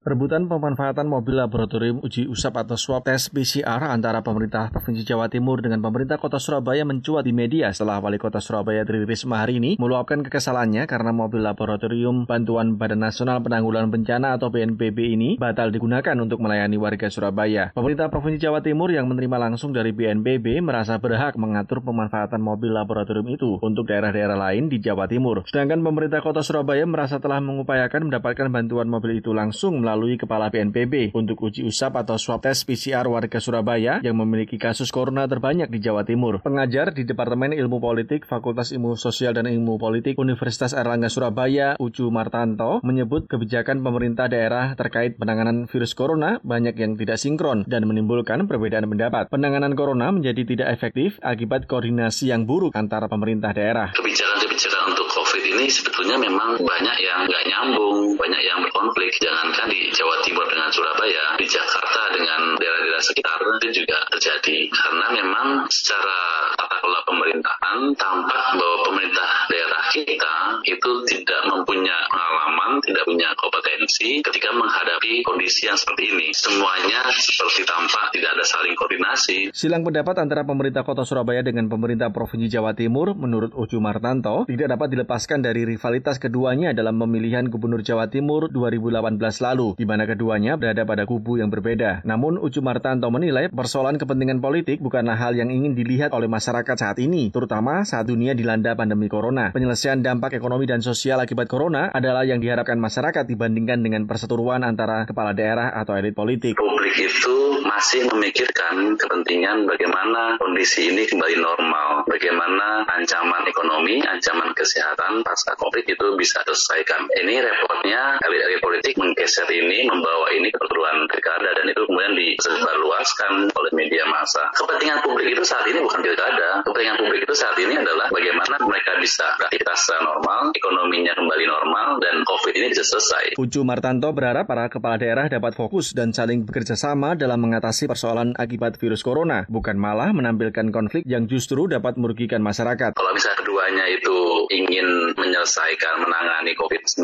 Rebutan pemanfaatan mobil laboratorium uji usap atau swab tes PCR antara pemerintah Provinsi Jawa Timur dengan pemerintah Kota Surabaya mencuat di media setelah Wali Kota Surabaya Tri Risma hari ini meluapkan kekesalannya karena mobil laboratorium bantuan Badan Nasional Penanggulangan Bencana atau BNPB ini batal digunakan untuk melayani warga Surabaya. Pemerintah Provinsi Jawa Timur yang menerima langsung dari BNPB merasa berhak mengatur pemanfaatan mobil laboratorium itu untuk daerah-daerah lain di Jawa Timur. Sedangkan pemerintah Kota Surabaya merasa telah mengupayakan mendapatkan bantuan mobil itu langsung melalui Kepala BNPB untuk uji usap atau swab tes PCR warga Surabaya yang memiliki kasus corona terbanyak di Jawa Timur. Pengajar di Departemen Ilmu Politik Fakultas Ilmu Sosial dan Ilmu Politik Universitas Airlangga Surabaya, Ucu Martanto, menyebut kebijakan pemerintah daerah terkait penanganan virus corona banyak yang tidak sinkron dan menimbulkan perbedaan pendapat. Penanganan corona menjadi tidak efektif akibat koordinasi yang buruk antara pemerintah daerah. Kebijakan untuk COVID ini sebetulnya memang banyak yang nggak nyambung, banyak yang berkonflik. Jangankan di Jawa Timur dengan Surabaya, di Jakarta dengan daerah-daerah sekitar itu juga terjadi. Karena memang secara tata kelola pemerintahan tampak bahwa pemerintah daerah kita itu tidak mempunyai pengalaman, tidak punya kompetensi ketika menghadapi kondisi yang seperti ini. Semuanya seperti tampak tidak ada saling koordinasi. Silang pendapat antara pemerintah Kota Surabaya dengan pemerintah Provinsi Jawa Timur, menurut Ucu Martanto, tidak dapat dilepaskan dari rivalitas keduanya dalam pemilihan Gubernur Jawa Timur 2018 lalu, di mana keduanya berada pada kubu yang berbeda. Namun Ucu Martanto menilai persoalan kepentingan politik bukanlah hal yang ingin dilihat oleh masyarakat saat ini, terutama saat dunia dilanda pandemi corona. Penyelesaian dampak ekonomi dan sosial akibat corona adalah yang diharapkan masyarakat dibandingkan dengan perseteruan antara kepala daerah atau elit politik. Publik itu masih memikirkan kepentingan bagaimana kondisi ini kembali normal, bagaimana ancaman ekonomi, ancaman kesehatan pasca COVID itu bisa terselesaikan. Ini repotnya elit-elit politik menggeser ini, membawa ini ke perteruan pilkada dan itu kemudian disebarluaskan oleh media massa. Kepentingan publik itu saat ini bukan pilkada. Kepentingan publik itu saat ini adalah bagaimana mereka bisa beraktivitas secara normal, ekonominya kembali normal, dan COVID ini bisa selesai. Ucu Martanto berharap para kepala daerah dapat fokus dan saling bekerja sama dalam mengatasi persoalan akibat virus corona, bukan malah menampilkan konflik yang justru dapat merugikan masyarakat. Kalau misalnya keduanya itu ingin menyelesaikan menangani COVID-19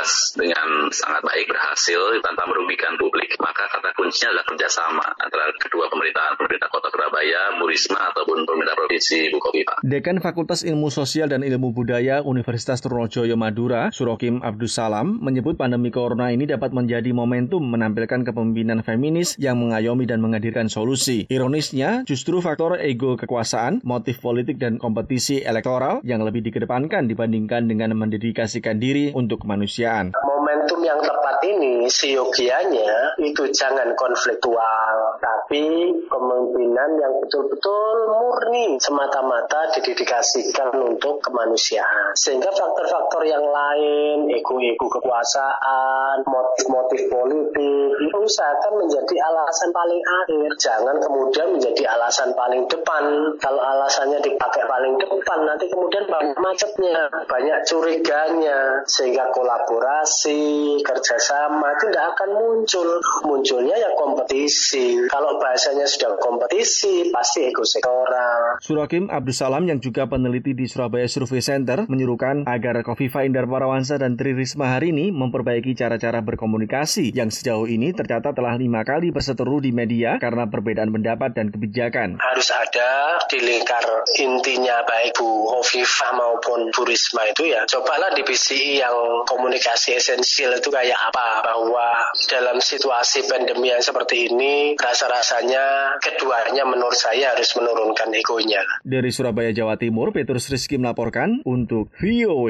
dengan sangat baik, berhasil tanpa merugikan publik, maka kata kuncinya adalah kerjasama antara kedua pemerintahan, pemerintah Kota Surabaya, Bu Risma, ataupun pemerintah Provinsi Bu Kofifa. Dekan Fakultas Ilmu Sosial dan Ilmu Budaya Universitas Trunojoyo Madura, Surokim Abdussalam, menyebut pandemi corona ini dapat menjadi momentum menampilkan kepemimpinan feminis yang mengayomi dan menghadirkan solusi. Ironisnya, justru faktor ego kekuasaan, motif politik dan kompetisi elektoral yang lebih dikedepankan dibandingkan dengan mendedikasikan diri untuk kemanusiaan. Momentum yang tepat ini seyogianya itu jangan konfliktual, tapi kepemimpinan yang betul-betul murni semata-mata didedikasikan untuk kemanusiaan. Sehingga faktor-faktor yang lain, ego-ego kekuasaan, motif-motif politik, itu usahakan menjadi alasan paling akhir. Jangan kemudian menjadi alasan paling depan. Kalau alasannya dipakai paling depan, nanti kemudian banyak macetnya, banyak curiganya, sehingga kolaborasi, kerjasama itu tidak akan muncul. Munculnya ya kompetisi. Kalau bahasanya sudah kompetisi, pasti ego sektoral. Surokim Abdussalam yang juga peneliti di Surabaya Survey Center menyerukan agar Kofifa Indar Parawansa dan Tri Risma hari ini memperbaiki cara-cara berkomunikasi yang sejauh ini tercatat telah 5 kali berseteru di media karena perbedaan pendapat dan kebijakan. Harus ada di lingkar intinya baik Bu Kofifa maupun Bu Risma itu ya, cobalah di BCI yang komunikasi esensial itu kayak apa, bahwa dalam situasi pandemi yang seperti ini rasa-rasanya keduanya menurut saya harus menurunkan egonya. Dari Surabaya, Jawa Timur, Petrus Rizky melaporkan untuk VOA.